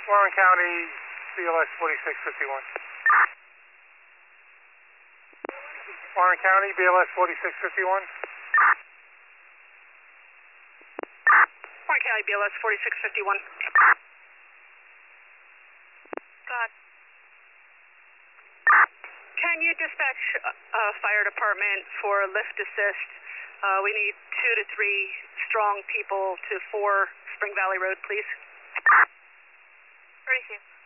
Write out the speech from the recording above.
Warren County, BLS 4651. Warren County, BLS 4651. Warren County, BLS 4651. God. Can you dispatch fire department for lift assist? We need 2 to 3 strong people to 4 Spring Valley Road, please. 32.